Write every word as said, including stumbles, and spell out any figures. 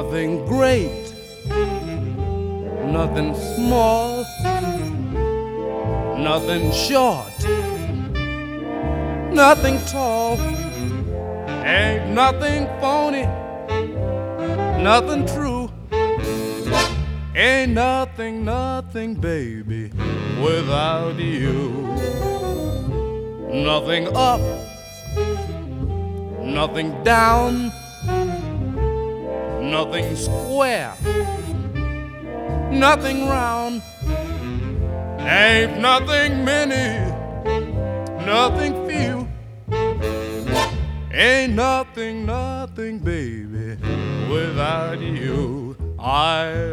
nothing great, nothing small, nothing short, nothing tall, ain't nothing phony, nothing true, ain't nothing, nothing, baby, without you. Nothing up, nothing down, nothing square, nothing round, ain't nothing many, nothing few, ain't nothing, nothing, baby, without you. I